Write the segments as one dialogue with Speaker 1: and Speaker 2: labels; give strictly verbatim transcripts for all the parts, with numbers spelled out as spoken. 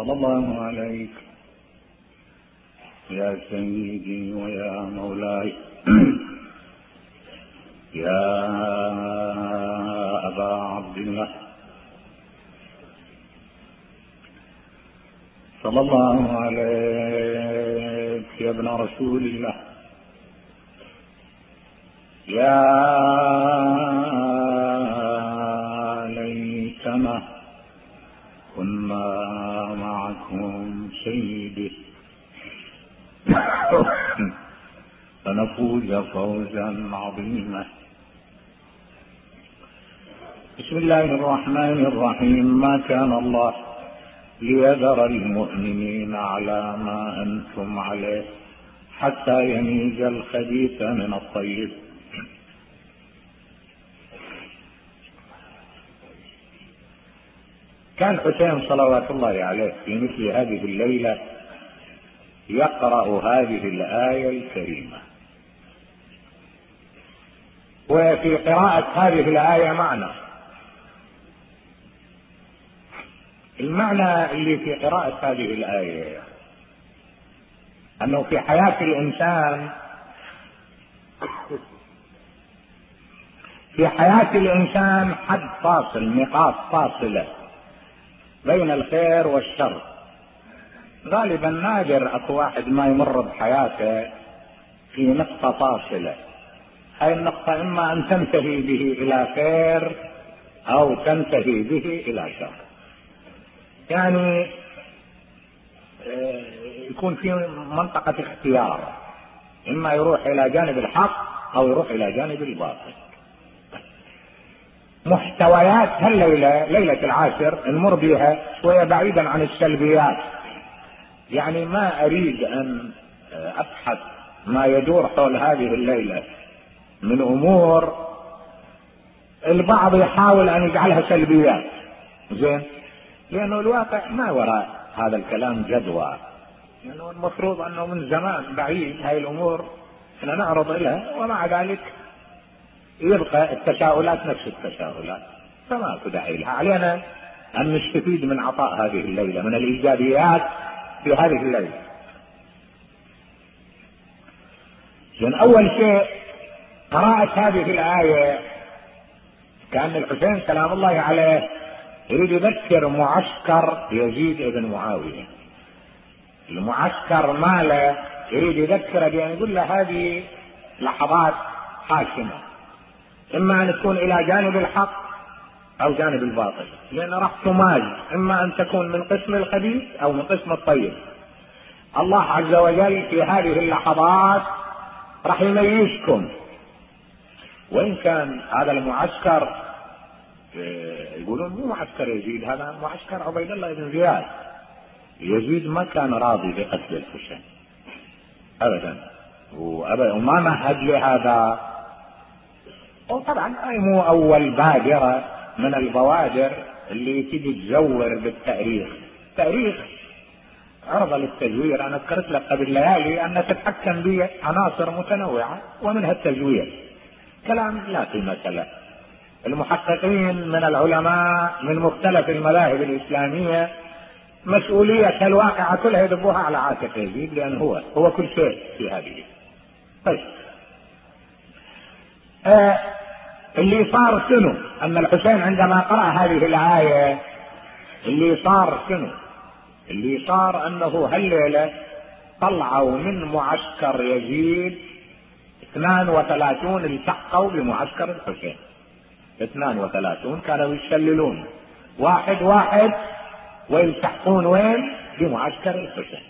Speaker 1: صلى الله عليك يا سيدي ويا مولاي يا أبا عبد الله، صلى الله عليك يا ابن رسول الله، يا ليتنا كنا معكم سيدي فنفوز فوزا عظيما. بسم الله الرحمن الرحيم. ما كان الله ليذر المؤمنين على ما أنتم عليه حتى يميز الخبيث من الطيب. كان حسين صلوات الله عليه في مثل هذه الليلة يقرأ هذه الآية الكريمة، وفي قراءة هذه الآية معنى. المعنى اللي في قراءة هذه الآية أنه في حياة الإنسان في حياة الإنسان حد فاصل، نقاط فاصلة بين الخير والشر. غالبا نادر اكو واحد ما يمر بحياته في نقطة فاصلة، هاي النقطة اما ان تنتهي به الى خير او تنتهي به الى شر. يعني يكون في منطقة اختيار، اما يروح الى جانب الحق او يروح الى جانب الباطل. محتويات هالليلة ليلة العاشر نمر بها شوية بعيدا عن السلبيات، يعني ما اريد ان ابحث ما يدور حول هذه الليلة من امور البعض يحاول ان يجعلها سلبيات، زين، لانه الواقع ما وراء هذا الكلام جدوى، لانه يعني المفروض انه من زمان بعيد هاي الامور احنا نعرض لها، ومع ذلك يبقى التساؤلات نفس التساؤلات، فما داعي لها. علينا ان نستفيد من عطاء هذه الليلة، من الايجابيات في هذه الليلة. لأن أول شيء قراءة هذه الآية كأن الحسين سلام الله عليه يريد يذكر معسكر يزيد بن معاوية، المعسكر ماله يريد يذكره بأن يقول له هذه لحظات حاسمة، إما أن تكون إلى جانب الحق أو جانب الباطل، لأن راح تماز، إما أن تكون من قسم الخبيث أو من قسم الطيب. الله عز وجل في هذه اللحظات راح يميزكم. وإن كان هذا المعسكر يقولون مو معسكر يزيد، هذا معسكر عبيد الله بن زياد. يزيد ما كان راضي بقتل الحسين أبدا، وما مهد لهذا. وطبعا هاي مو أول بادرة من البوادر اللي تجي تزور بالتاريخ. تاريخ عرض للتزوير. انا ذكرت لك قبل ليالي ان تتحكم به عناصر متنوعة ومنها التزوير، كلام لا قيمة له. المحققين من العلماء من مختلف المذاهب الإسلامية مسؤولية الواقعة كلها يدبوها على عاتق يزيد، لأن هو هو كل شيء في هذه. طيب آه اللي صار شنو؟ أن الحسين عندما قرأ هذه الآية اللي صار شنو؟ اللي صار أنه هالليلة طلعوا من معسكر يزيد اثنان وثلاثون التحقوا بمعسكر الحسين. اثنان وثلاثون كانوا يشللون واحد واحد ويلتحقون وين؟ بمعسكر الحسين.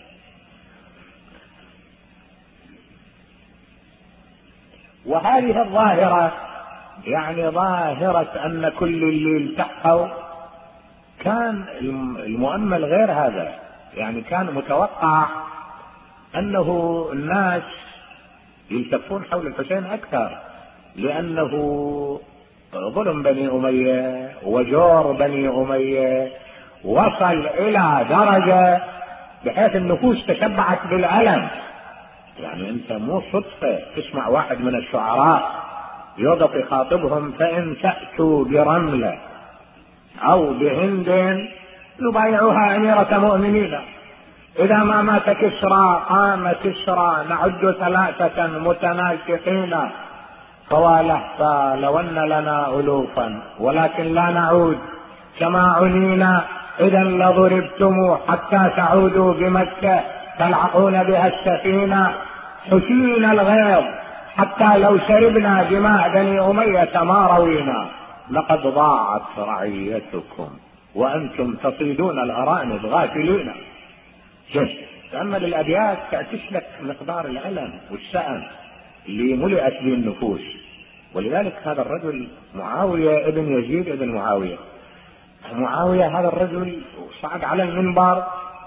Speaker 1: وهذه الظاهرة يعني ظاهرة أن كل اللي التحقوا كان المؤمل غير هذا، يعني كان متوقع أنه الناس يلتفون حول الحسين أكثر، لأنه ظلم بني أمية وجور بني أمية وصل إلى درجة بحيث النفوس تشبعت بالألم. يعني أنت مو صدفة تسمع واحد من الشعراء يوقف يخاطبهم فإن تأتوا برملة أو بهند يبايعها أميرة مؤمنين. إذا ما مات كسرى قام كسرى نعد ثلاثة متناسقين فوالهتا لو أن لنا ألوفا ولكن لا نعود كما عنينا إذا لضربتم حتى تعودوا بمكة تلعقون بها السفينة حسين الغيظ حتى لو شربنا دماء بني أمية ما روينا لقد ضاعت رعيتكم وأنتم تصيدون الأرانب غافلين. تأمل الأبيات تعكس لك مقدار الألم والشأن اللي ملئت به النفوس. ولذلك هذا الرجل معاوية ابن يزيد ابن معاوية معاوية هذا الرجل صعد على المنبر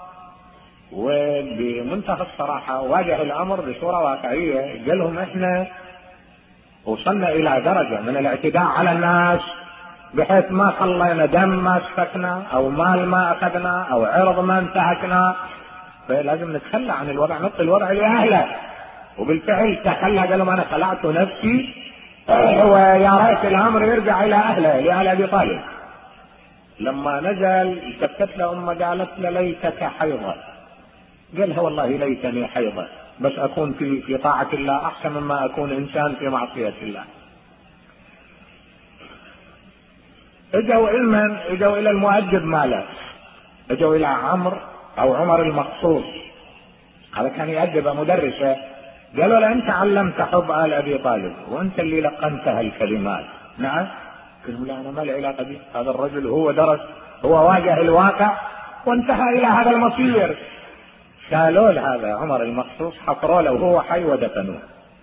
Speaker 1: وبمنتهى الصراحة واجه الأمر بصورة واقعية. قال لهم احنا وصلنا إلى درجة من الاعتداء على الناس بحيث ما خلينا دم ما سفكنا أو مال ما أخذنا أو عرض ما انتهكنا، فلازم نتخلى عن الوضع نعطي الوضع لأهله. وبالفعل تخلى قال لهم أنا خلعت نفسي ويا ريت الأمر يرجع إلى أهله لآل أبي طالب. لما نزل التفت له أمه قالت له ليتك حيضة. قالها والله ليتني حيضة بس أكون في في طاعة الله أحسن مما أكون إنسان في معصية الله. اجوا علما اجوا إلى المؤدب ماله اجوا إلى عمرو أو عمر المقصوص هذا كان يؤدب مدرسه. قالوا له أنت علمت حب آل أبي طالب وأنت اللي لقنتها الكلمات. نعم. قالوا لا أنا ما لي علاقة به، هذا الرجل هو درس هو واجه الواقع وانتهى إلى هذا المصير. شالوا له هذا عمر المقصوص حفروا له وهو حي ودفنوه.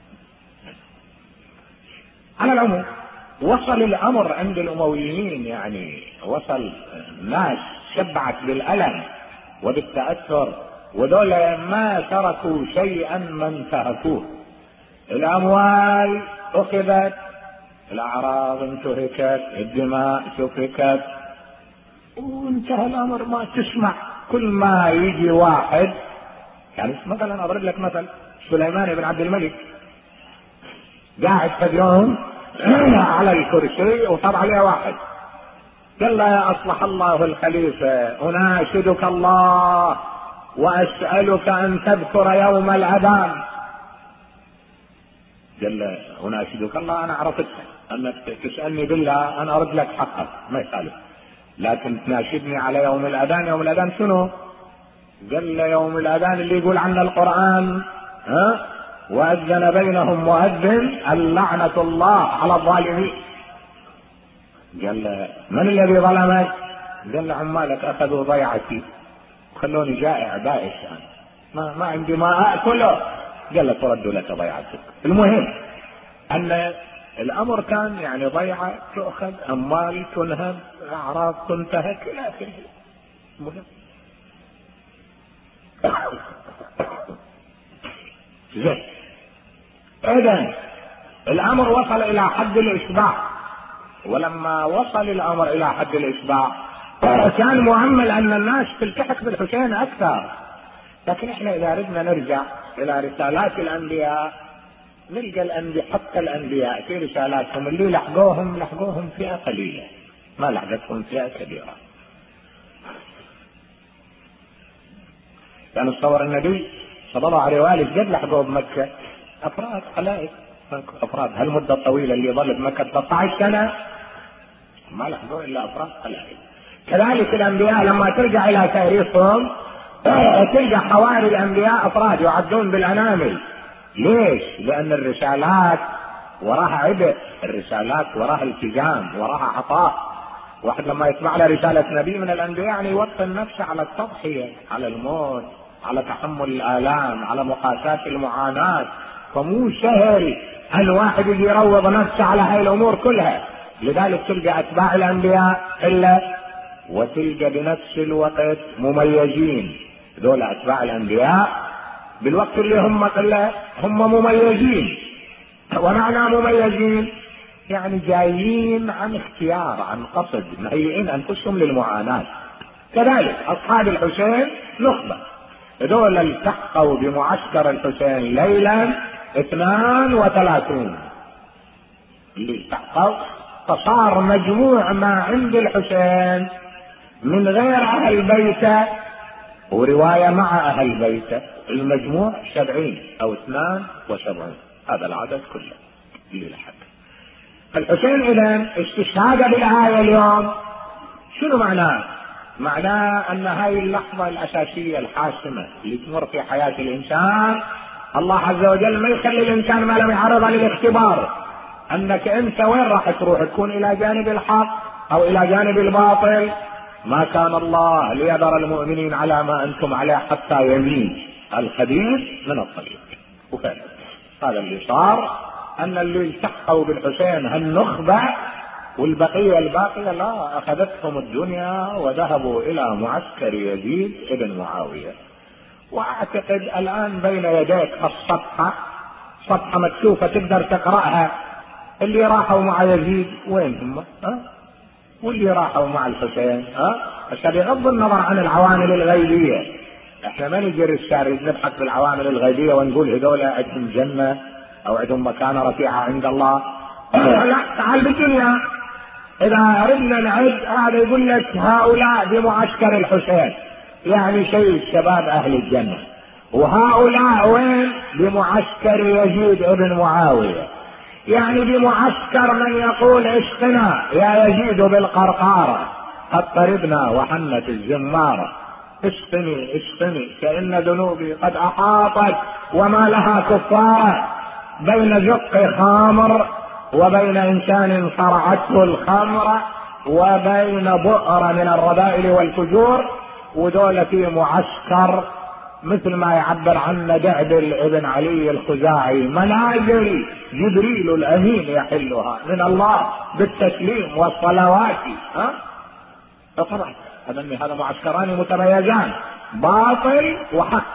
Speaker 1: على العموم وصل الأمر عند الأمويين يعني وصل الناس شبعت بالألم وبالتأثر ودول ما تركوا شيئا ما انتهكوه. الأموال أخذت، الأعراض انتهكت، الدماء سفكت وانتهى الأمر. ما تسمع كل ما يجي واحد يعني مثلا أضرب لك مثل سليمان بن عبد الملك قاعد في اليوم على الكرسي وطبع عليه واحد قال له يا أصلح الله الخليفة أناشدك الله وأسألك أن تذكر يوم الأذان. قال له أناشدك الله أنا عرفت أنك تسألني بالله أنا أرد لك حقك ما يخالف، لكن تناشدني على يوم الأذان. يوم الأذان شنو؟ قال له يوم الأذان اللي يقول عنه القرآن ها وأذن بينهم مؤذن اللعنة الله على الظالمين. قال له من الذي ظلمك؟ قال له عمالك أخذوا ضيعتي وخلوني جائع بائس يعني. ما, ما عندي ما أكله. قال له ترد لك ضيعتك. المهم أن الأمر كان يعني ضيعة تؤخذ، أموال تنهب، أعراض تنتهك إلى آخره. المهم زين. إذن الأمر وصل إلى حد الإشباع، ولما وصل الأمر إلى حد الإشباع كان مؤمل أن الناس تلتحق بالحسين أكثر. لكن إحنا إذا أردنا نرجع إلى رسالات الأنبياء نلقى الأنبياء حتى الأنبياء في رسالاتهم اللي لحقوهم لحقوهم فئة قليلة ما لحقتهم فئة كبيرة. كان تصور النبي صلى الله عليه وآله قد لحقوه بمكة أفراد قلائل أفراد. هالمدة الطويلة اللي ظل بمكة ثلاثة عشر سنة ما لحقوه إلا أفراد قلائل. كذلك الأنبياء لما ترجع إلى تاريخهم تلقى حواري الأنبياء أفراد يعدون بالأنامل. ليش؟ لأن الرسالات وراها عبء، الرسالات وراها التزام، وراها عطاء. واحد لما يسمع له رسالة نبي من الأنبياء يعني يوطن نفسه على التضحية، على الموت، على تحمل الآلام، على مقاساة المعاناة. فمو سهل أن واحد يجي يروض نفسه على هاي الأمور كلها. لذلك تلقى أتباع الأنبياء إلا وتلقى بنفس الوقت مميزين. دول أتباع الأنبياء بالوقت اللي هم قلة هم مميزين. ومعنى مميزين يعني جايين عن اختيار عن قصد مهيئين أنفسهم للمعاناة. كذلك أصحاب الحسين نخبة. دول التحقوا بمعسكر الحسين ليلا اثنان وثلاثون اللي التحقوا فصار مجموع ما عند الحسين من غير أهل بيته، ورواية مع أهل بيته، المجموع سبعين أو اثنان وسبعين، هذا العدد كله اللي لحق الحسين. إذن استشهاده بالآية اليوم شنو معناه؟ معناه أن هاي اللحظة الأساسية الحاسمة اللي تمر في حياة الإنسان، الله عز وجل ما يخلي الإنسان ما لم يعرض للاختبار، أنك أنت وين راح تروح، تكون إلى جانب الحق أو إلى جانب الباطل. ما كان الله ليذر المؤمنين على ما أنتم عليه حتى يميز الخبيث من الطيب. وفعلا هذا اللي صار، أن اللي التحقوا بالحسين هالنخبة والبقية الباقية لا، أخذتهم الدنيا وذهبوا إلى معسكر يزيد ابن معاوية. وأعتقد الآن بين يديك الصفحة، صفحة مكشوفة تقدر تقرأها، اللي راحوا مع يزيد وين هم؟ ها؟ واللي راحوا مع الحسين، ها؟ عشان بغض النظر عن العوامل الغيبية، احنا ما نجري الشارع نبحث بالعوامل الغيبية ونقول هذول عندهم جنة أو عندهم مكانة رفيعة عند الله. لا، تعال بالدنيا إذا أردنا نعد، هذا يقول لك هؤلاء بمعسكر الحسين، يعني شيء شباب أهل الجنة. وهؤلاء وين؟ بمعسكر يزيد ابن معاوية، يعني بمعسكر من يقول اسقنا يا يزيد بالقرقارة، قد طربنا وحنت الزمارة، اسقني اسقني كأن ذنوبي قد أحاطت وما لها كفارة، بين زق خامر وبين إنسان صرعته الخمر وبين بؤر من الرذائل والفجور. ودول في معسكر مثل ما يعبر عنه دعبل ابن علي الخزاعي، منازل جبريل الأمين يحلها من الله بالتسليم والصلوات. ها طبعا هذا معسكران متميزان، باطل وحق.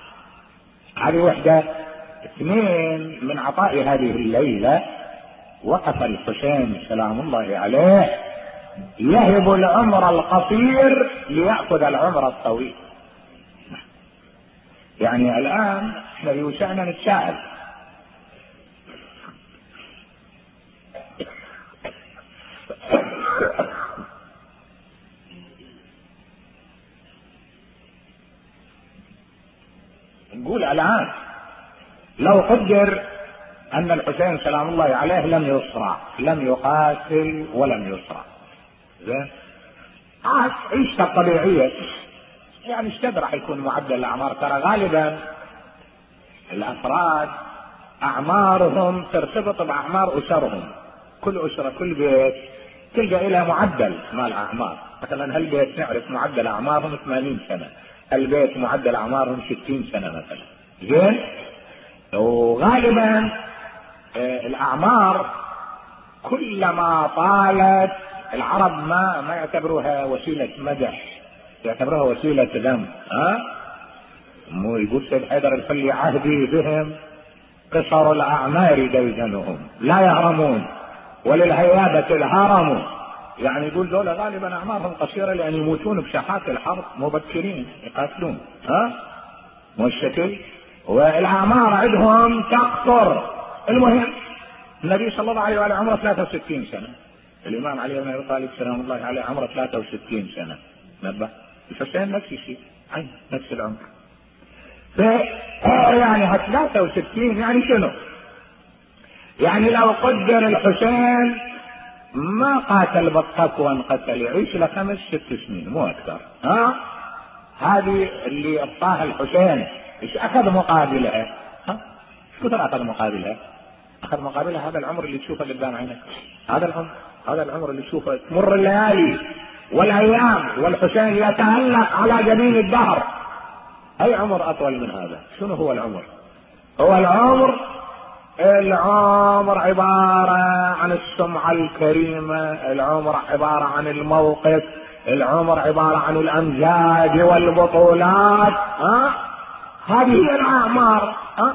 Speaker 1: هذه وحدة. اثنين، من عطاء هذه الليلة وقف الحسين سلام الله عليه يهب العمر القصير ليأخذ العمر الطويل. يعني الآن احنا بوسعنا نتساءل، نقول الآن لو قدر أن الحسين سلام الله عليه لم يصرع، لم يقاتل ولم يصرع، زين عاش عيشته الطبيعية، يعني ايش راح يكون معدل الأعمار؟ ترى غالبا الأفراد أعمارهم ترتبط بأعمار أسرهم، كل أسرة كل بيت تلقى إلى معدل مال الأعمار. مثلا هالبيت نعرف معدل أعمارهم ثمانين سنة، البيت معدل أعمارهم ستين سنة مثلا، زين. وغالبا الأعمار كلما طالت، العرب ما ما يعتبروها وسيلة مدح، يعتبروها وسيلة ذم. ها مو يقول سيد حيدر الفلي عهدي بهم قصر الأعمار ديدنهم لا يهرمون وللهيابة الهرم، يعني يقول دولة غالبا أعمارهم قصيرة لأن يموتون بساحات الحرب مبكرين يقاتلون. ها مو الشكل، والأعمار عندهم تقصر. المهم النبي صلى الله عليه وآله عمره ثلاثة وستين سنة، الإمام علي بن أبي طالب سلام الله عليه عمره ثلاثة وستين سنة، نبه الحسين نفس الشيء، نفس العمر. ف يعني ثلاثة وستين يعني شنو؟ يعني لو قدر الحسين ما قاتل بالطف وانقتل، يعيش له خمس ست سنين مو أكثر. ها هذه اللي أعطاها الحسين ايش أخذ مقابلها؟ ها ايش كثر أخذ مقابلها؟ أخذ مقابلها هذا العمر اللي تشوفه قدام عينك، هذا العمر، هذا العمر اللي تشوفه تمر الليالي والأيام والحسين يتألق على جبين الدهر. أي عمر أطول من هذا؟ شنو هو العمر؟ هو العمر العمر عبارة عن السمعة الكريمة، العمر عبارة عن الموقف، العمر عبارة عن الأمجاد والبطولات. ها هذه هي الأعمار. ها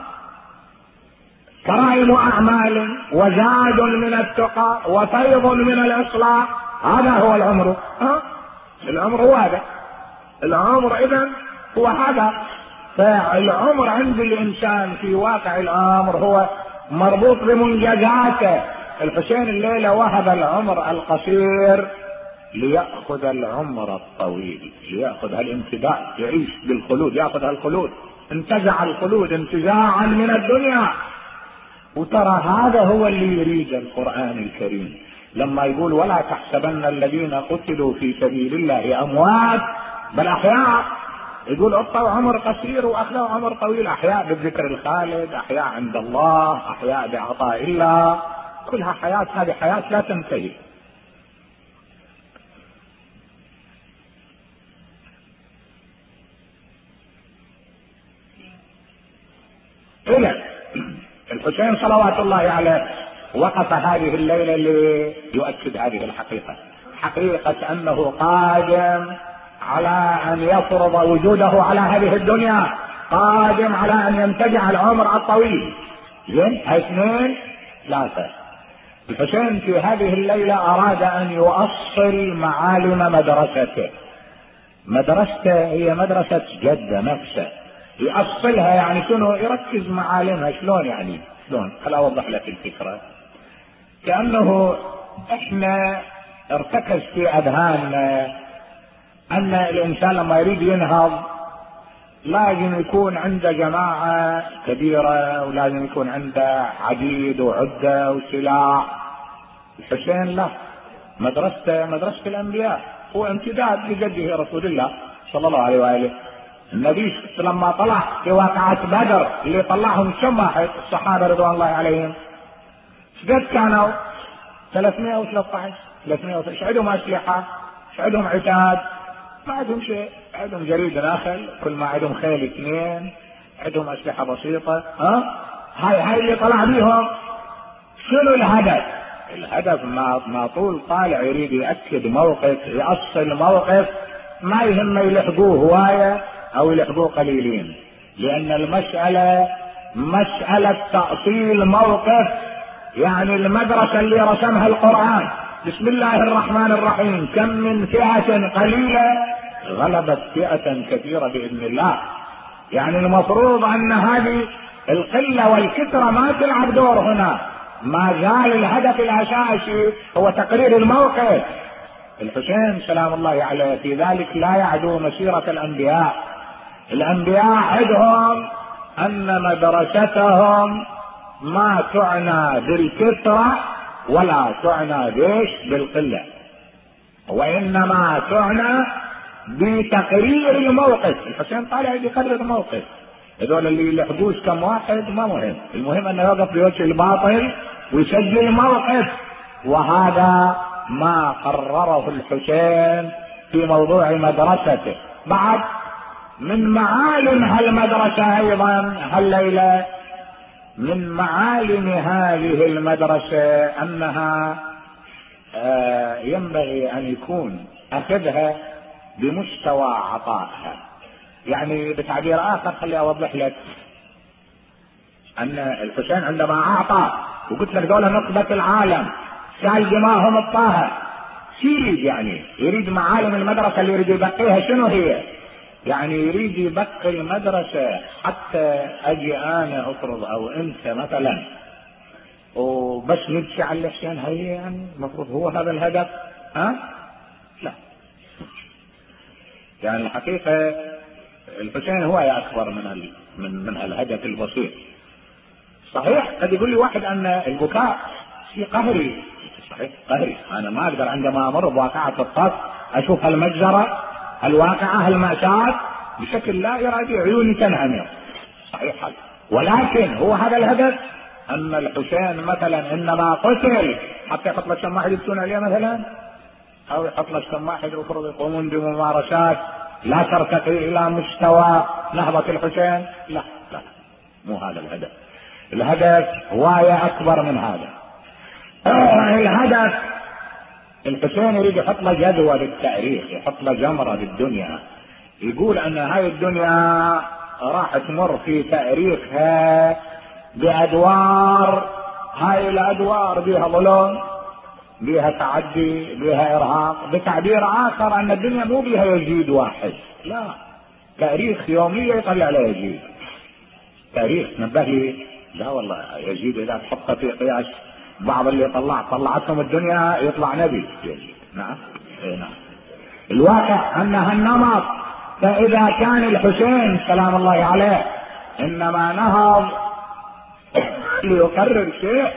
Speaker 1: كرائم أعمال وزاد من التقى وفيض من الإصلاح، هذا هو العمر. ها العمر هو هذا العمر، إذن هو هذا. فالعمر عند الإنسان في واقع الأمر هو مربوط بمنجزاته. الحسين الليلة وهب العمر القصير ليأخذ العمر الطويل، ليأخذ هالامتداد، يعيش بالخلود، يأخذ هالخلود، انتزع الخلود انتزاعا من الدنيا. وترى هذا هو اللي يريد القرآن الكريم لما يقول ولا تحسبن الذين قتلوا في سبيل الله أموات بل أحياء. يقول أعطوا عمر قصير وأخذوا عمر طويل، أحياء بالذكر الخالد، أحياء عند الله، أحياء بعطاء الله، كلها حياة، هذه حياة لا تنتهي. إذن الحسين صلوات الله عليه وقف هذه الليلة ليؤكد هذه الحقيقة، حقيقة أنه قادم على أن يفرض وجوده على هذه الدنيا، قادم على أن ينتجع العمر الطويل. زين، اثنين ثلاثة. الحسين في هذه الليلة أراد أن يؤصل معالم مدرسته. مدرسته هي مدرسة جدة نفسه، يأصلها يعني شنو؟ يركز معالمها. شلون يعني؟ شلون؟ خل أوضح لك الفكرة. كأنه احنا ارتكز في أذهاننا أن الإنسان لما يريد ينهض لازم يكون عنده جماعة كبيرة، ولازم يكون عنده عديد وعدة وسلاح. الحسين لا، مدرسته مدرسة الأنبياء، هو امتداد لجده رسول الله صلى الله عليه وآله. النبي لما طلع في واقعة بدر اللي طلعهم كم واحد الصحابة رضوان الله عليهم، قد كانوا ثلاثمائة وثلاثة عشر ثلاثمائة وثلاثة عشر. عندهم أسلحة، عندهم عتاد، ما عندهم شيء، عندهم جريد ناخل، كل ما عندهم خيل اثنين، عندهم أسلحة بسيطة. ها هاي هاي اللي طلع بيهم. شنو الهدف؟ الهدف ما ما طول طالع يريد يأكد موقف، يأصل موقف، ما يهم يلحقوه هواية او يلحقوه قليلين، لان المسألة مسألة تأصيل موقف. يعني المدرسة اللي رسمها القرآن، بسم الله الرحمن الرحيم، كم من فئة قليلة غلبت فئة كثيرة بإذن الله. يعني المفروض ان هذه القلة والكثرة ما تلعب دور هنا، ما زال الهدف الاساسي هو تقرير الموقف. الحسين سلام الله عليه في ذلك لا يعدو مسيرة الانبياء. الانبياء عندهم ان مدرستهم ما تعنى بالكثرة ولا تعنى بيش بالقلة، وانما تعنى بتقرير الموقف. الحسين طالع يقرر الموقف، هذول اللي يلحقوش كم واحد ما مهم، المهم انه يوقف بوجه الباطل ويسجل موقف. وهذا ما قرره الحسين في موضوع مدرسته. بعد من معالم هالمدرسة ايضا هالليلة، من معالم هذه المدرسة انها آه ينبغي ان يكون اخذها بمستوى عطائها. يعني بتعبير اخر خلي اوضح لك ان الحسين عندما اعطى وقلت لك دولة نقبة العالم سال دماهم الطاهر، يريد يعني يريد معالم المدرسة اللي يريد يبقيها شنو هي؟ يعني يريد يبقي المدرسة حتى اجي انا افرض او انت مثلا وبس نمشي على الحسين، هي يعني المفروض هو هذا الهدف؟ ها؟ لا. يعني الحقيقة الحسين هو اكبر من ال... من من الهدف البسيط. صحيح قد يقول لي واحد ان البكاء شيء قهري، صحيح قهري، انا ما اقدر عندما امر بواقعة الطف اشوف المجزرة الواقعة المأساة بشكل لا ارادي عيوني تنعمر، صحيح هذا. ولكن هو هذا الهدف ان الحسين مثلا انما قتل حتى يحط لك كم واحد يبكون عليه مثلا، او يحط لك كم واحد يفرض يقومون بممارسات لا ترتقي الى مستوى نهضة الحسين. لا لا، مو هذا الهدف. الهدف هواية اكبر من هذا. الهدف الحسين يريد يحط له جدوى بالتاريخ، يحط له جمرة بالدنيا، يقول ان هاي الدنيا راح تمر في تاريخها بادوار، هاي الادوار بها ظلم، بها تعدي، بها ارهاق. بتعبير اخر ان الدنيا مو بها يزيد واحد، لا، تاريخ يومية يطلع له يزيد. تاريخ نبه لي لا والله يزيد اذا تحط في قياس بعض اللي طلع طلعتهم الدنيا يطلع نبي يزيد. نعم الواقع انها النمط. فاذا كان الحسين سلام الله عليه انما نهض ليقرر شيء،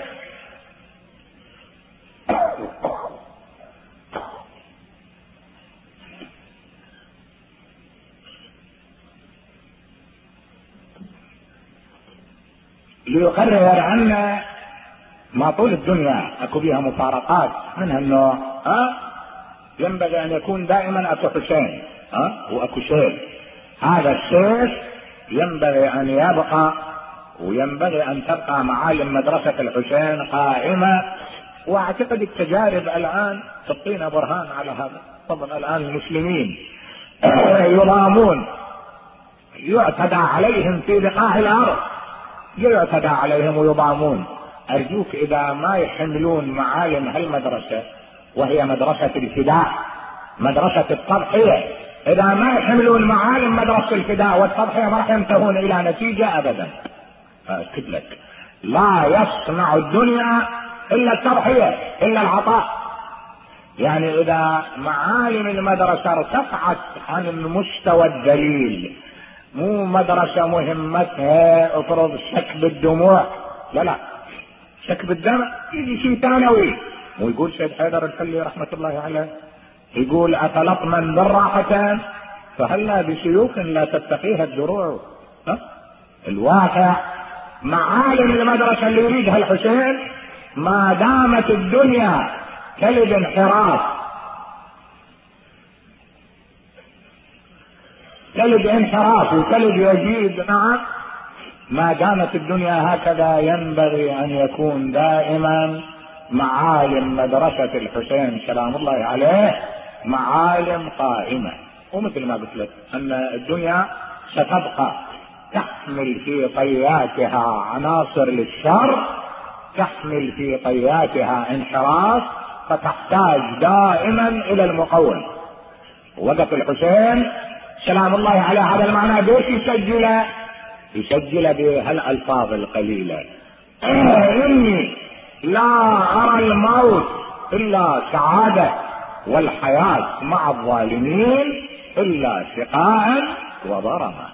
Speaker 1: ليقرر ان ما طول الدنيا اكو بها مفارقات من هالنوع، ها ينبغي ان يكون دائما اكو حسين ها واكو سيف. هذا السيف ينبغي ان يبقى، وينبغي ان تبقى معالم مدرسة الحسين قائمة. واعتقد التجارب الان تعطينا برهان على هذا. طبعا الان المسلمين يرامون، يعتدى عليهم في بقاع الارض، يعتدى عليهم ويضامون. ارجوك اذا ما يحملون معالم هالمدرسة وهي مدرسة الفداء، مدرسة التضحية، اذا ما يحملون معالم مدرسة الفداء والتضحية ما راح ينتهون الى نتيجة ابدا. اكد لك لا يصنع الدنيا الا التضحية الا العطاء. يعني اذا معالم المدرسة ارتفعت عن المستوى الدليل، مو مدرسة مهمتها افرض سكب الدموع، لا لا سكب الدم يجي شيء ثانوي. ويقول سيد حيدر الحلي رحمة الله عليه، يقول اتلطما بالراحتين فهلا بسيوف لا تتقيها الدروع. ها؟ الواقع معالم المدرسة اللي يريدها الحسين ما دامت الدنيا كلب انحراف، كلب انحراف وكلب يزيد، نعم ما دامت الدنيا هكذا ينبغي ان يكون دائما معالم مدرسة الحسين سلام الله عليه معالم قائمة. ومثل ما قلت لك ان الدنيا ستبقى تحمل في طياتها عناصر للشر، تحمل في طياتها انحراف، فتحتاج دائما الى المقوم. وقف الحسين سلام الله على هذا المعنى بيش يسجل يسجل بهالالفاظ القليلة: اني لا ارى الموت الا سعادة والحياة مع الظالمين الا شقاء وضرما.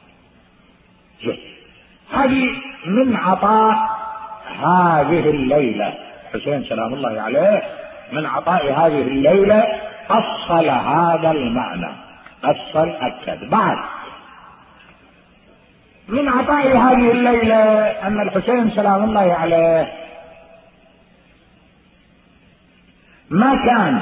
Speaker 1: هذه من عطاء هذه الليلة حسين سلام الله عليه، من عطاء هذه الليلة أصل هذا المعنى، أصل أكد. بعد من عطاء هذه الليلة أن الحسين سلام الله عليه ما كان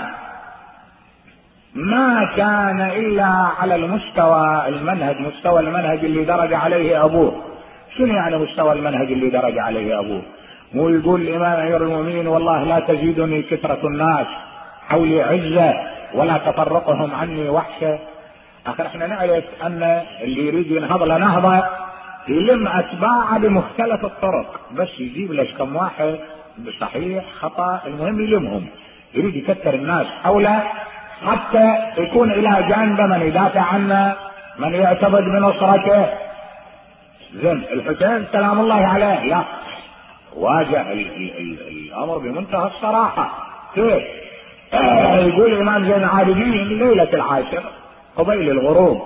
Speaker 1: ما كان إلا على المستوى المنهج مستوى المنهج اللي درج عليه أبوه. شنو يعني مستوى المنهج اللي درج عليه أبوه؟ مو يقول الإمام أمير المؤمنين: والله لا تزيدني كثرة الناس حولي عزة ولا تفرقهم عني وحشة. آخر احنا نعرف أن اللي يريد ينهض لنهضة يلم أتباعه بمختلف الطرق، بس يجيب لك كم واحد بصحيح خطأ، المهم يلمهم، يريد يكثر الناس حوله حتى يكون إلى جانب من يدافع عنه، من يعتبر بنصرته. زين الحسين سلام الله عليه لا، واجه ال ال ال الامر بمنتهى الصراحة. كيف؟ آه يقول الامام زين العابدين ليلة العاشر قبيل الغروب: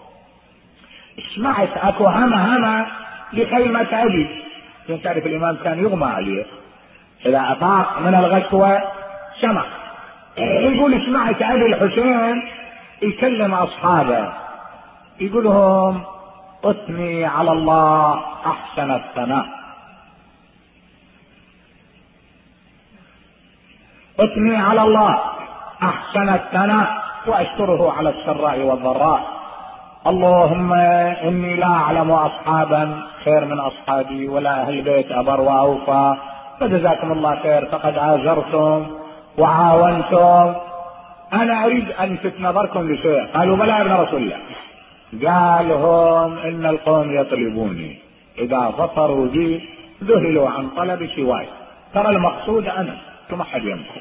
Speaker 1: سمعت اكو هما هما لخيمة ابي. تعرف الامام كان يغمى عليه اذا افاق من الغشوة سمع. يقول سمعت ابي الحسين يكلم اصحابه يقول لهم: اثني على الله احسن الثناء، اثني على الله احسن الثناء واشكره على السراء والضراء. اللهم اني لا اعلم اصحابا خير من اصحابي ولا اهل بيت ابر واوفى، فجزاكم الله خير فقد آزرتم وعاونتم. انا اريد ان الفت نظركم لشيء. قالوا: بلى يا ابن رسول الله. قال لهم: ان القوم يطلبوني، اذا ظفروا بي ذهلوا عن طلب سواي، ترى المقصود انا انتم احد يمكم،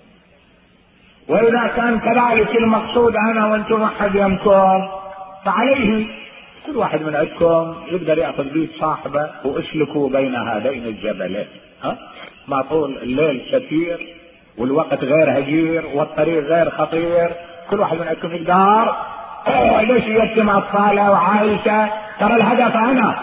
Speaker 1: واذا كان كذلك المقصود انا وانتم احد يمكم فعليه كل واحد من عندكم يقدر ياخذ بيت صاحبه واسلكوا بين هذين الجبلين. ها ما طول الليل كثير والوقت غير هجير والطريق غير خطير، كل واحد منكم يقدر ليش يتم اطفاله وعائشه، ترى الهدف انا.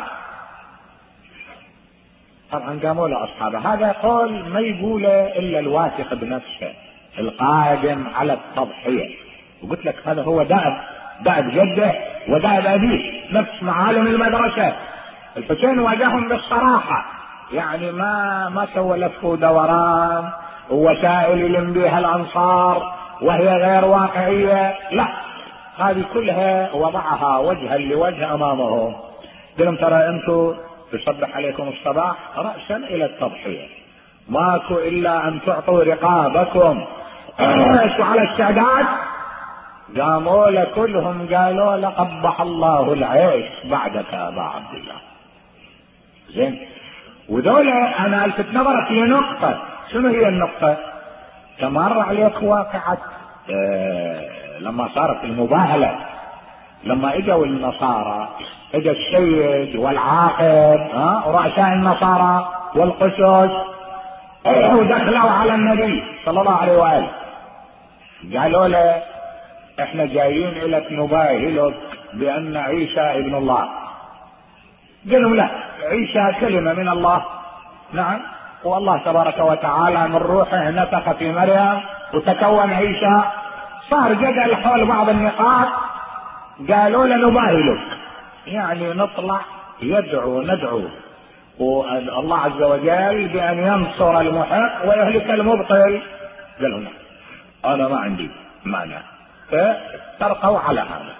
Speaker 1: طبعا قاموا له اصحابه، هذا قول ما يقوله الا الواثق بنفسه القادم على التضحيه. وقلت لك هذا هو دأب دأب جده ودأب ابيه، نفس معالم المدرسه. الحسين واجههم بالصراحه، يعني ما ما سوى لف ودوران ووسائل يلم بها الانصار وهي غير واقعيه، لا، هذه كلها وضعها وجها لوجه امامهم. قال لهم ترى انتم يصبح عليكم الصباح رأسا الى التضحيه، ماكو الا ان تعطوا رقابكم على استعداد. قاموا له كلهم قالوا له قبح الله العيش بعدك يا ابا عبد الله. زين، ودولة انا الفت نظرك لنقطة. شنو هي النقطة؟ تمر عليك واقعة آه لما صارت المباهلة، لما اجوا النصارى، اجى السيد والعاقب ها ورؤساء النصارى والقسوس ودخلوا على النبي صلى الله عليه واله، قالوا له احنا جايين لك نباهلك بان عيسى ابن الله. قالوا لا، عيسى كلمة من الله، نعم، والله تبارك وتعالى من روحه نفخ في مريم وتكون عيسى. صار جدل حول بعض النقاط، قالوا له نباهلك، يعني نطلع يدعو ندعو والله عز وجل بأن ينصر المحق ويهلك المبطل. قالوا نعم، أنا ما عندي مانع. فترقوا على هذا.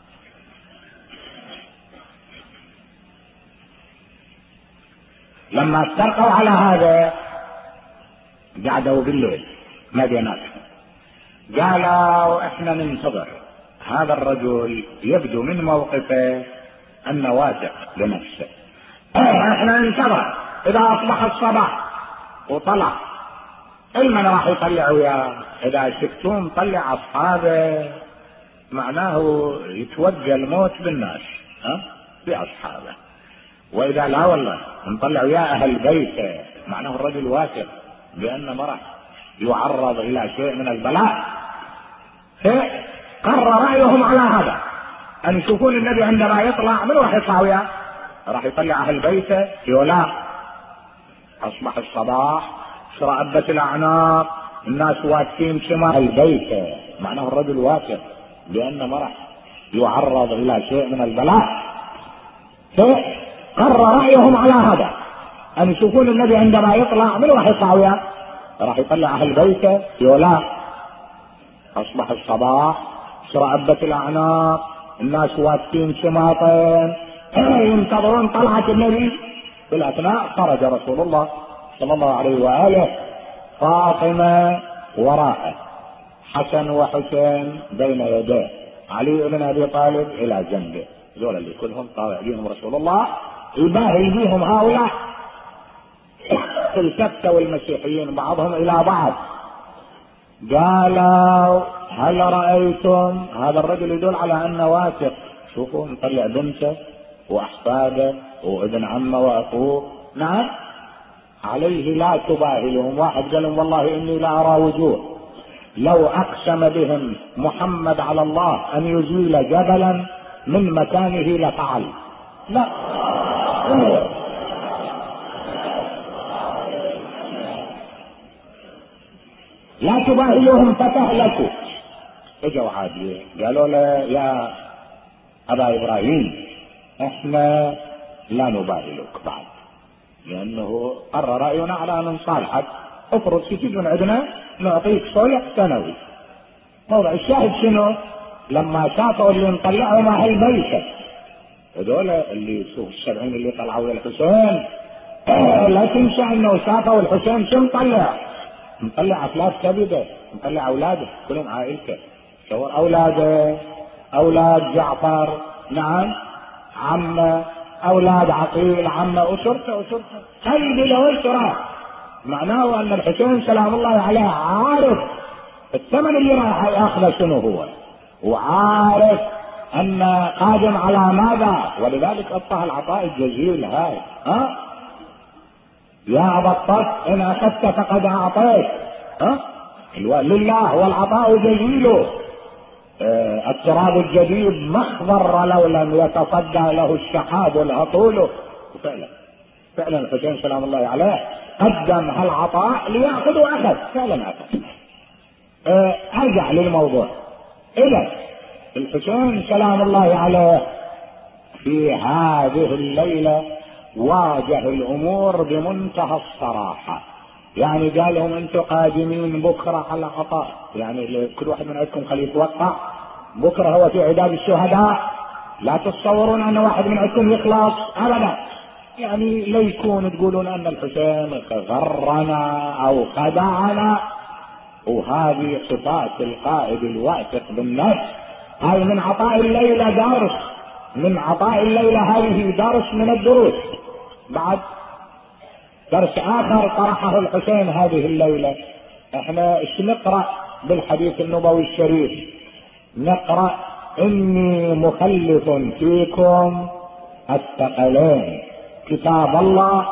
Speaker 1: لما استرقوا على هذا قعدوا بالليل ما بينات، قالوا احنا ننتظر هذا الرجل، يبدو من موقفه انه واثق بنفسه، احنا ننتظر اذا اصبح الصباح وطلع المن راح يطلع وياه. اذا شفتون طلع اصحابه معناه يتوجه الموت بالناس ها باصحابه، واذا لا والله نطلع وياه اهل بيته معناه الرجل واثق بان ما راح يعرض الى شيء من البلاء. فقرر رايهم على هذا، ان يشوفون النبي عندما يطلع من راح يطلع وياه، راح يطلع اهل بيته يولا. اصبح الصباح، شرأبت الاعناق، الناس واقفين شمال البيت، معناه الرجل واثق بان ما راح يعرض الى شيء من البلاء. فقرر رايهم على هذا، ان يشوفون النبي عندما يطلع من راح يطلع وياه، راح يطلع اهل بيته يولا. اصبح الصباح، شرأبت الاعناق، الناس واقفين شماطين ينتظرون طلعة النبي. في الاثناء خرج رسول الله صلى الله عليه واله، فاطمه وراءه، حسن وحسين بين يديه، علي بن ابي طالب الى جنبه. ذولا اللي كلهم طالع بهم رسول الله يباهي بهم هؤلاء. التفتوا المسيحيين بعضهم الى بعض، قالوا هل رايتم هذا الرجل يدل على انه واثق؟ شوفوا مطلع بنته واحفاده وابن عمه واخوه، نعم، عليه لا تباهلهم. واحد قال لهم والله اني لا ارى وجوه لو اقسم بهم محمد على الله ان يزيل جبلا من مكانه لفعل. لا لا تباهلهم فتهلكوا. اجوا عادي قالوا له يا ابا ابراهيم احنا لا نباهلك بعد، لانه قرر راينا على ان نصالحك، افرض في سجن عندنا نعطيك صلح سنوي. موضع الشاهد شنو؟ لما شافوا اللي نطلعهم اهل بيته، هذول اللي شوف السبعين اللي طلعوا للحسين، لا تنسى انه شافوا الحسين شو مطلع؟ مطلع افلاس كبده، مطلع اولاده كلهم عائلته، صور اولاده، اولاد جعفر، نعم، عمه، اولاد عقيل، عمه، اسرته اسرته قلب له اسره. معناه ان الحسين سلام الله عليه عارف الثمن اللي راح ياخذه شنو هو، وعارف ان قادم على ماذا، ولذلك اعطاه العطاء الجزيل هاي. ها يا ابا الطف ان اخذت فقد اعطيت، ها لله والعطاء جزيله. آه التراب الجديد ما اخضر لو لم يتصدى له الشحاب العطول. وفعلا فعلا الحسين سلام الله عليه قدم هالعطاء ليأخذ وأخذ، فعلا أخذ. آه ارجع للموضوع. إذا الحسين سلام الله عليه في هذه الليلة واجه الأمور بمنتهى الصراحة، يعني قال لهم انتم قادمين بكرة على عطاء، يعني كل واحد من عندكم خليه يتوقع بكرة هو في عداد الشهداء، لا تتصورون أن واحد من عندكم يخلص أبدا، يعني لا يكون تقولون أن الحسين غرنا أو خدعنا. وهذه صفات القائد الواثق بالنفس. هاي من عطاء الليلة درس، من عطاء الليلة هذه درس من الدروس. بعد درس آخر طرحه الحسين هذه الليلة، احنا ايش نقرأ بالحديث النبوي الشريف؟ نقرأ إني مخلف فيكم الثقلين كتاب الله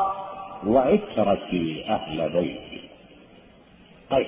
Speaker 1: وعترتي أهل بيتي. طيب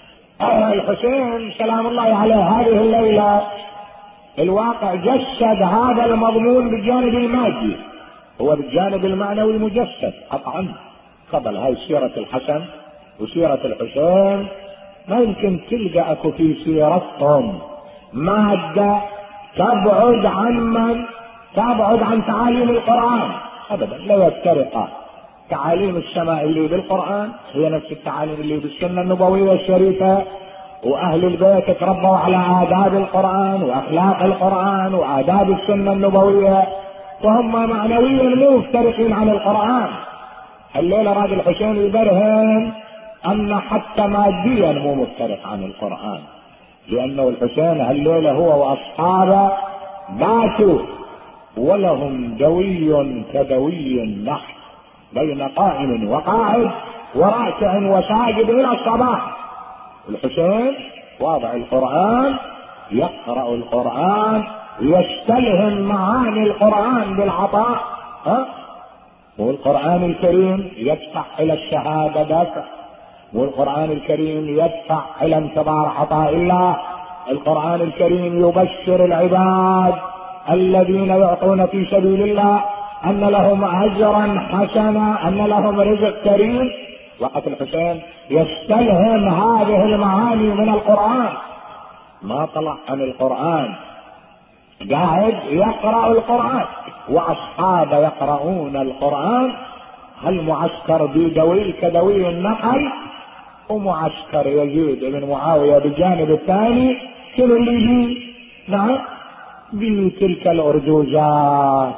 Speaker 1: الحسين سلام الله عليه هذه الليلة الواقع جسد هذا المضمون بالجانب المادي، هو بالجانب المعنوي مجسد قطعا. قبل هاي سيرة الحسن وسيرة الحسين ما يمكن تلقى اكو في سيرتهم مادة تبعد عن من تبعد عن تعاليم القرآن ابدا، لا يفترقان. تعاليم السماء اللي بالقرآن هي نفس التعاليم اللي بالسنة النبوية الشريفة، واهل البيت تربوا على آداب القرآن واخلاق القرآن وآداب السنة النبوية، وهم معنويا مو مفترقين عن القرآن. الليلة راجل الحسين يبرهن ان حتى ماديا مو مفترق عن القرآن، لانه الحسين هالليلة هو واصحابه باتوا ولهم دوي كدوي النحل بين قائم وقاعد وراكع وساجد الى الصباح. الحسين واضع القرآن يقرأ القرآن يستلهم معاني القرآن بالعطاء، ها؟ والقرآن الكريم يدفع الى الشهادة دافع، والقرآن الكريم يدفع الى انتظار عطاء الله. القرآن الكريم يبشر العباد الذين يعطون في سبيل الله ان لهم اجرا حسنا، ان لهم رزق كريم. وقت الحسين يستلهم هذه المعاني من القرآن، ما طلع عن القرآن، قاعد يقرأ القرآن واصحابه يقرؤون القرآن. هالمعسكر بدوي كدوي النحل، ومعسكر يزيد بن معاوية بالجانب الثاني شنو اللي بي؟ نعم بتلك الارجوزات،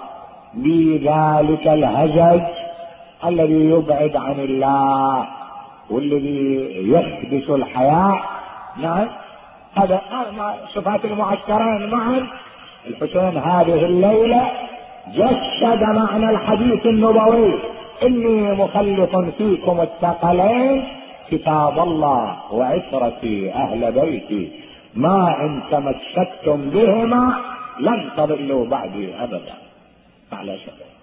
Speaker 1: بذلك الهجج الذي يبعد عن الله والذي يحدث الحياة. نعم هذا صفات المعسكرين معا. الحسين هذه الليلة جسد معنى الحديث النبوي إني مخلف فيكم الثقلين كتاب الله وعترتي أهل بيتي ما إن تمسكتم بهما لن تضلوا بعدي أبدا. معلش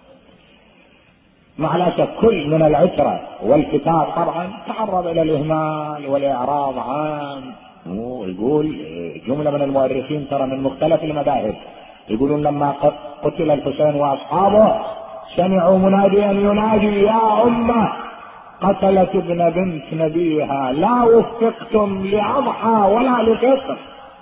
Speaker 1: معلش كل من العترة والكتاب طبعا تعرض إلى الإهمال والإعراض عام. ويقول جملة من المؤرخين ترى من مختلف المذاهب يقولون لما قتل الحسين وأصحابه سمعوا مناديا ينادي يا أمة قتلت ابن بنت نبيها لا وفقتم لأضحى ولا لفطر.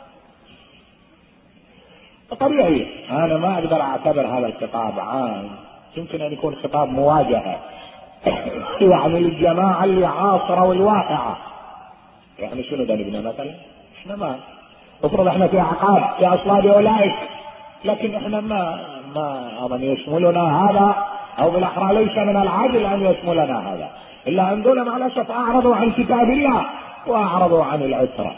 Speaker 1: طبيعي أنا ما أقدر أعتبر هذا الخطاب عام، يمكن أن يكون خطاب مواجهة يعني للجماعة اللي عاصروا الواقعة. يعني شنو ذنبنا مثلا؟ احنا ما افرض احنا في عقاب في اصلاب اولئك، لكن احنا ما ما اظن يشملنا هذا، او بالاحرى ليس من العدل ان يشملنا هذا، الا ان دول مع الاسف اعرضوا عن كتاب الله واعرضوا عن العترة.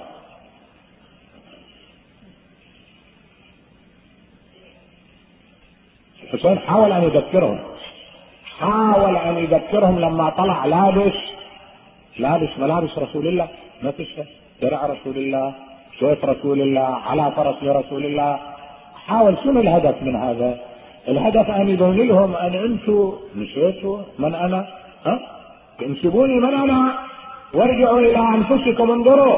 Speaker 1: الحسين حاول ان يذكرهم حاول ان يذكرهم لما طلع لابس لابس ملابس رسول الله، ما تشهد درع رسول الله، سيف رسول الله، على فرس لرسول الله. حاول شنو الهدف من هذا؟ الهدف ان يبين لهم ان انتم مشيتوا من انا، ها انسبوني من انا وارجعوا الى انفسكم انظروا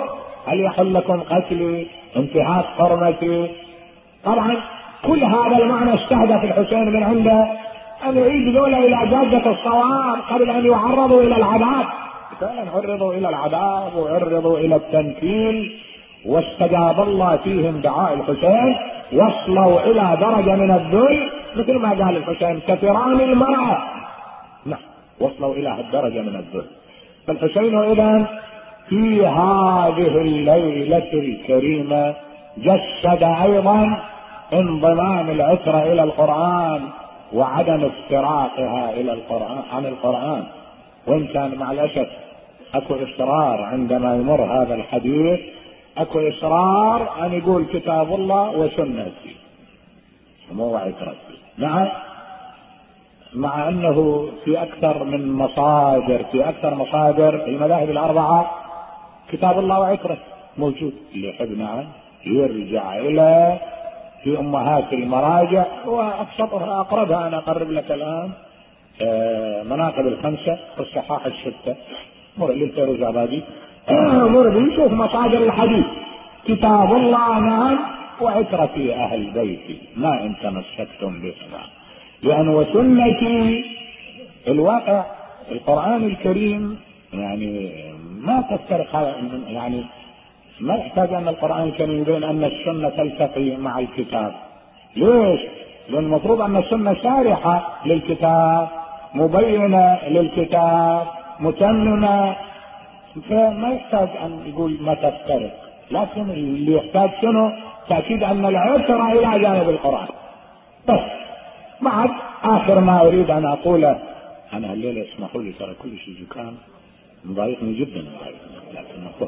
Speaker 1: هل يحل لكم قتلي؟ انتهاك حرمتي؟ طبعا كل هذا المعنى استهدف الحسين من عنده ان يعيد ذولا الى جادة الصواب قبل ان يعرضوا الى العذاب. فعلا عرضوا الى العذاب وعرضوا الى التنكيل، واستجاب الله فيهم دعاء الحسين، وصلوا الى درجة من الذل مثل ما قال الحسين كفران المرأة. نعم وصلوا الى الدرجة من الذل. فالحسين اذا في هذه الليلة الكريمة جسد ايضا انضمام العترة الى القرآن وعدم افتراقها الى القرآن عن القرآن. وان كان مع الاسف اكو اصرار عندما يمر هذا الحديث، اكو اصرار ان يقول كتاب الله وسنتي مو عترتي. نعم مع انه في اكثر من مصادر في اكثر مصادر المذاهب الاربعة كتاب الله وعترة موجود. اللي يحب نعم يرجع الى في امهات المراجع وابسطها اقربها. انا اقرب لك الان مناقب الخمسة في الصحاح الستة، مر للفيروز عبادي مر بيشوف مصادر الحديث كتاب الله نعم وعترتي اهل بيتي ما ان تمسكتم بهما. لان وسنتي الواقع القرآن الكريم يعني ما تفترق هذا، يعني ما يحتاج ان القرآن الكريم يبين ان السنة تلتقي مع الكتاب. ليش؟ لان المفروض ان السنة شارحة للكتاب مبينة للكتاب متممة، فما يحتاج ان يقول ما تفترق. لكن اللي يحتاج شنو؟ تأكيد ان العترة الى جانب القرآن. بس بعد اخر ما اريد ان اقوله، انا الليلة اسمحوا لي ترى كل شيء كان مضايقني جدا لكن نقول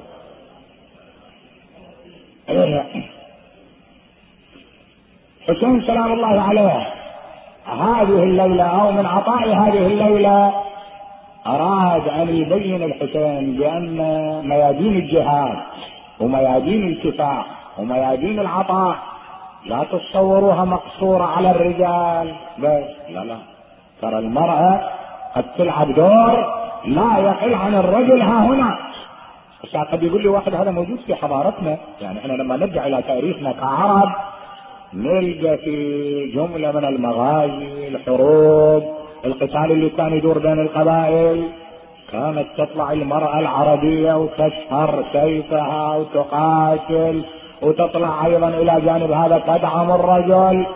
Speaker 1: حسين سلام الله عليه هذه الليلة او من عطاء هذه الليلة اراد ان يبين الحسين بان ميادين الجهاد وميادين الكفاح وميادين العطاء لا تتصوروها مقصورة على الرجال بس، لا لا، ترى المرأة قد تلعب دور لا يقل عن الرجل. ها هنا بس قد يقول لي واحد هذا موجود في حضارتنا، يعني احنا لما نرجع الى تاريخنا كعرب نلقى في جملة من المغازي الحروب القتال اللي كان يدور بين القبائل كانت تطلع المرأة العربية وتشهر سيفها وتقاتل وتطلع ايضا الى جانب هذا تدعم الرجل.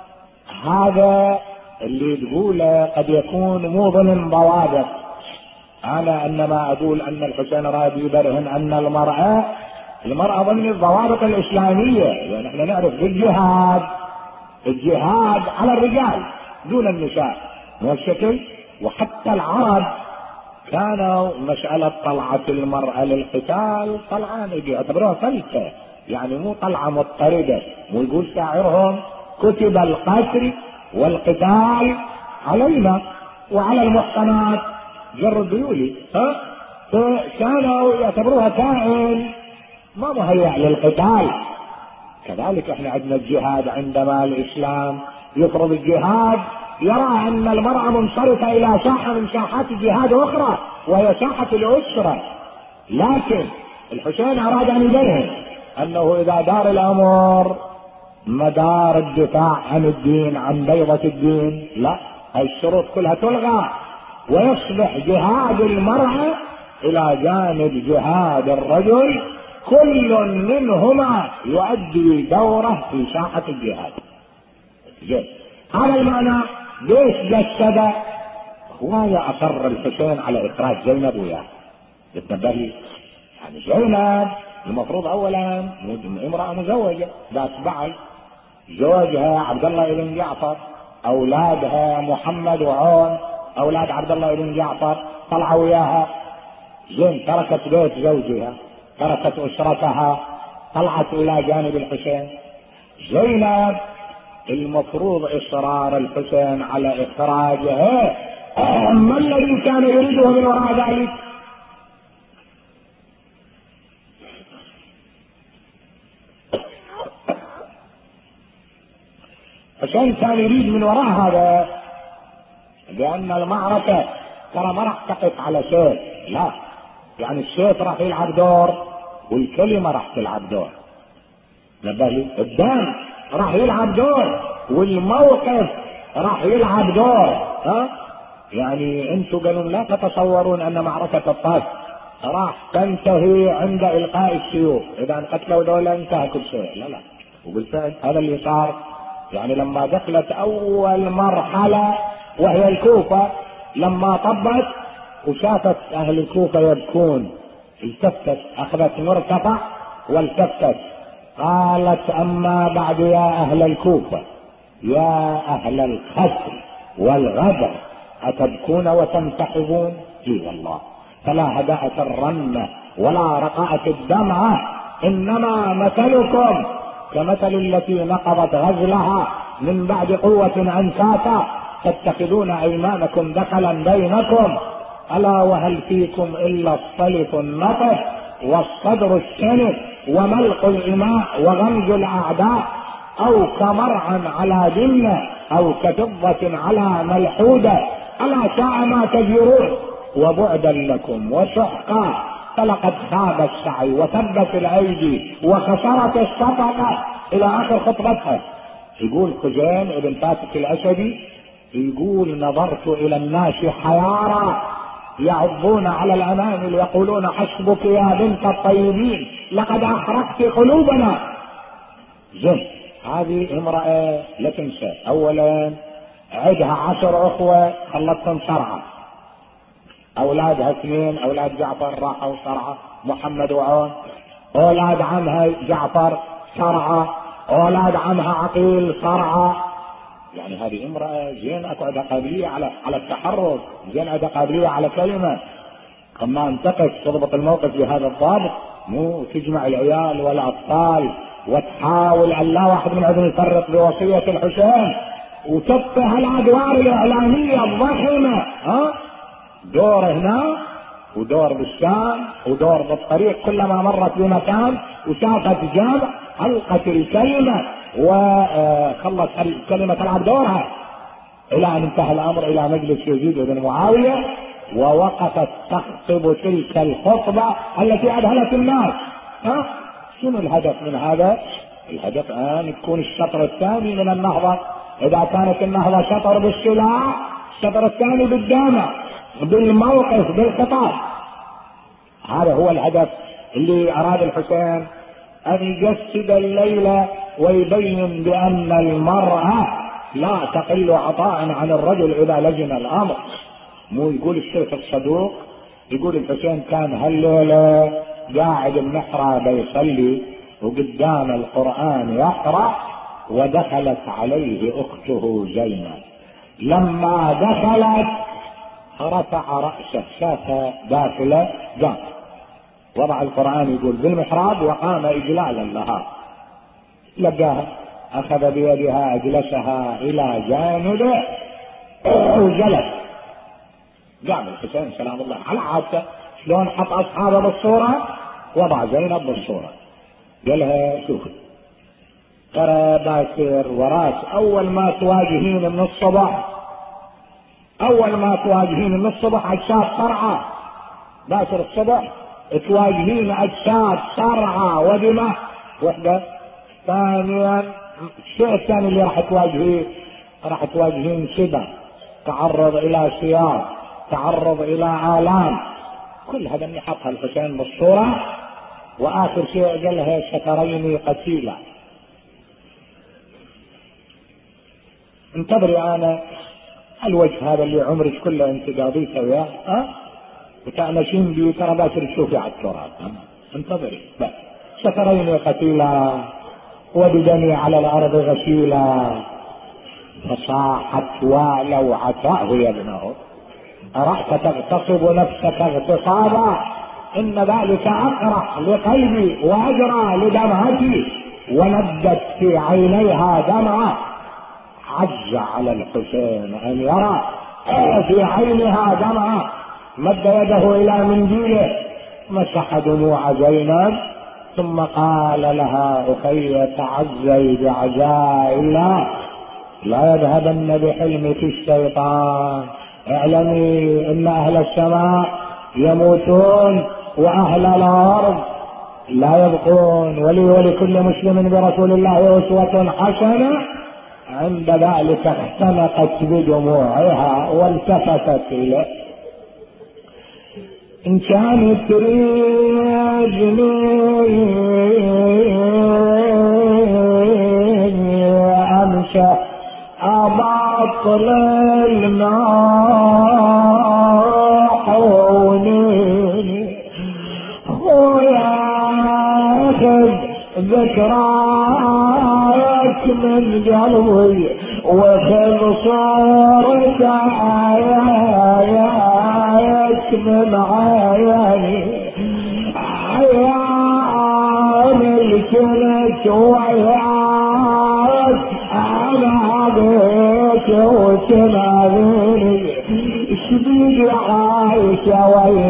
Speaker 1: هذا اللي تقوله قد يكون مو ضمن ضوابط. انا انما اقول ان الحسين راد يبرهن ان المرأة المرأة ضمن الضوابط الاسلامية. يعني احنا نعرف بالجهاد الجهاد على الرجال دون النساء مو الشكل. وحتى العرب كانوا مسألة طلعة المرأة للقتال طلعان يعتبروها فلتة، يعني مو طلعة مضطردة. ويقول شاعرهم كتب القتل والقتال علينا وعلى المحصنات جر الديولي. ها فكانوا يعتبروها كائن ما مهيأ للقتال. كذلك احنا عندنا الجهاد عندما الاسلام يفرض الجهاد يرى ان المرأة منصرفة الى ساحة من ساحات الجهاد اخرى وهي ساحة الاسرة. لكن الحسين اراد ان يبين انه اذا دار الامر مدار الدفاع عن الدين عن بيضة الدين لا، هاي الشروط كلها تلغى ويصبح جهاد المرأة الى جانب جهاد الرجل، كل منهما يؤدي دوره في ساحة الجهاد. جيد. هذا المعنى ليش جسد هو اصر الحسين على اخراج زينب وياه تتنبهي. يعني زينب المفروض اولا امرأة مزوجة ذات بعل، زوجها عبد الله بن جعفر، اولادها محمد وعون اولاد عبد الله بن جعفر طلعوا وياها. زين تركت بيت زوجها تركت اسرتها طلعت الى جانب الحسين. زينب المفروض اصرار الحسين على اخراجها، ما الذي كان يريده من وراء ذلك؟ الحسين كان يريد من وراء هذا لان المعركة ترى ما راح تقف على سيف، لا، يعني السيف راح يلعب دور والكلمة راح تلعب دور. نبهلي الدم راح يلعب دور، والموقف راح يلعب دور. ها يعني انتم قالوا لا تتصورون ان معركة الطائف راح تنتهي عند القاء السيوف، اذا قتلوا دولة انتهى كل شيء. لا لا، وبالفعل هذا اللي صار. يعني لما دخلت اول مرحلة وهي الكوفة، لما طبت وشافت اهل الكوفة يبكون، التفتت، اخذت مرتفع والتفتت، قالت اما بعد يا اهل الكوفة يا اهل الخسر والغدر اتبكون وتنتحبون؟ اي والله، فلا هدأت الرنة ولا رقعت الدمعة، انما مثلكم كمثل التي نقضت غزلها من بعد قوة انكاثا تتخذون ايمانكم دخلا بينكم، الا وهل فيكم الا الصلف النطف والصدر الشنف وملق الاماء وغمز الاعداء، او كمرعى على جنة او كفضة على ملحودة، الا ساء ما تجرون وبعدا لكم وسحقا، فلقد خاب السعي وثبت الايدي وخسرت الصفقة الى اخر خطبتها. يقول خزيم ابن فاتك الاسدي، يقول نظرت الى الناس حيارى يعضون على الاماني يقولون حسبك يا بنت الطيبين لقد احرقت قلوبنا. زين، هذه امرأة لا تنسى، اولا عدها عشر اخوة خلتهم صرعة، اولادها اثنين، اولاد جعفر راحوا صرعة، محمد وعون، اولاد عمها جعفر صرعة، اولاد عمها عقيل صرعة. يعني هذه امرأة زين اقعد قابلية على على التحرك، زين اقعد قابلية على كلمة. اما انتقص تضبط الموقف بهذا الضابط، مو تجمع العيال والاطفال وتحاول ان لا واحد من عندهم يفرق بوصية الحسين وتفتح الادوار الاعلامية الضخمة. ها دور هنا ودور بالشام ودور بالطريق، كلما مرت بمكان وشافت جامع حلقت الكلمة وخلت الكلمة تلعب دورها، الى ان انتهى الامر الى مجلس يزيد بن معاوية، ووقفت تخطب تلك الخطبة التي اذهلت الناس. ها شنو الهدف من هذا؟ الهدف ان يكون الشطر الثاني من النهضة، اذا كانت النهضة شطر بالسلاح، الشطر الثاني بالجامع بالموقف بالخطاب. هذا هو الهدف اللي اراد الحسين ان يجسد الليلة ويبين بان المرأة لا تقل عطاء عن الرجل اذا لزم الامر. مو يقول الشيخ الصدوق، يقول الحسين كان هالليلة قاعد المحراب يصلي وقدام القرآن يقرأ، ودخلت عليه اخته زينب، لما دخلت رفع رأسه شاف داخله قام وضع القرآن يقول بالمحراب وقام إجلالا لها، لقاها أخذ بيدها أجلسها إلى جانبه وجلس. قام الحسين سلام الله على عادته شلون حط أصحابه بالصورة، وضع زينب بالصورة، قالها شوفي ترى باكر وراك، أول ما تواجهين من الصبح اول ما تواجهين من الصبح اجساد صرعى، باكر الصبح تواجهين اجساد صرعى ودماء وحده. ثانيا الشيء الثاني اللي راح تواجهيه، راح تواجهين شبه، تعرض الى سياط، تعرض الى آلام، كل هذا اللي حطها الحسين بالصورة. واخر شيء قال لها ستريني قتيلة، انتظري انا الوجه هذا اللي عمرك كله انت قاضيته وياه ها وتأنشين بي، ترى باكر تشوفي على التراب، انتظري بس. ستريني قتيلة وبدمي على الارض غسيلة، فصاحت ولو عتاه يا ابنه أرحت تغتصب نفسك اغتصابا، ان ذلك اقرح لقلبي واجرى لدمعتي، وندت في عينيها دمعة، عز على الحسين ان يرى في عينها دمعة، مد يده الى منديله مسح دموع زينب، ثم قال لها اخي تعزي بعزاء الله، لا يذهبن بحلمك الشيطان، اعلمي ان اهل السماء يموتون واهل الارض لا يبقون. ولي ولكل مسلم برسول الله أسوة حسنة. عند ذلك اختنقت بدموعها والتفتت إليه. إن كانت تريدني أمشى أبطل الماحوني وياخذ ذكراك من قلبي وخذ صورة عياك من عياني عيان الكنت وعياك أنا بيك وتناديني شبيك عايشة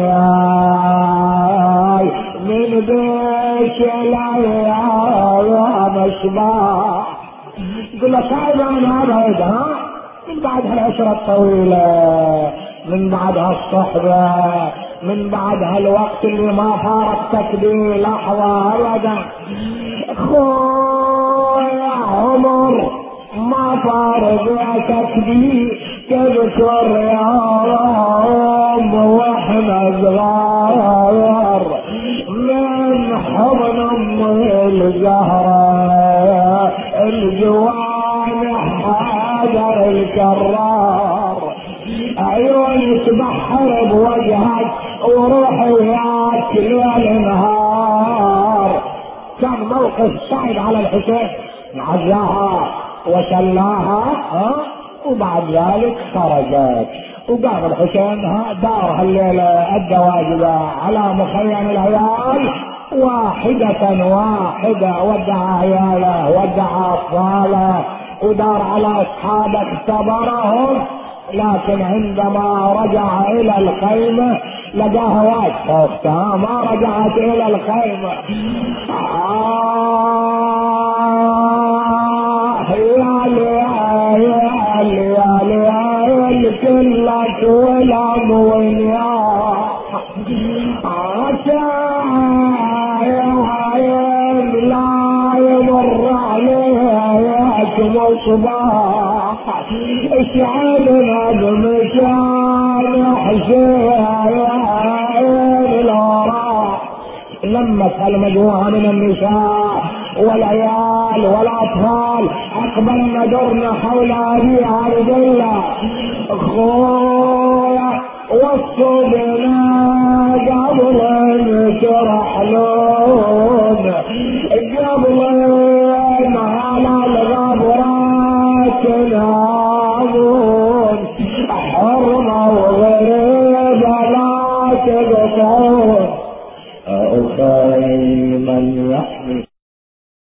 Speaker 1: وياي من بيك العيال مشباح. يقول له صعب انا ابعد ها من بعد هالعشرة الطويلة، من بعد هالصحبة، من بعد هالوقت اللي ما فارقتك به لحظة ابدا. خويا عمر ما فارقتك به تذكر يوم واحنا صغار من حضن امي الزهراء الجوانح حجر الكرار عيوني تبحر بوجهك وروحي وياك ليل نهار. كان موقف صعب على الحسين، عزاها وسلاها ها وبعد ذلك خرجت وقام الحسين ها دار هالليلة أدى واجبه على مخيم العيال واحدة واحدة، ودع عياله ودع أطفاله ودار على أصحابه اختبرهم. لكن عندما رجع إلى الخيمة لقاها واقفة أختها ما رجعت إلى الخيمة. آه يا ليالي يا ليالي كلك ولم وياه عسى لا يمر عليك مصباح اشعلنا بمكان حسين الوراء. لمت المجموعة من النساء والعيال والاطفال اقبلنا درنا حول ابيها رجلا. خويا وصوا بنا قبل ترحلون قبل على الغبرات نامون حرمة وغريبة لا تبطون. أخي من يحمي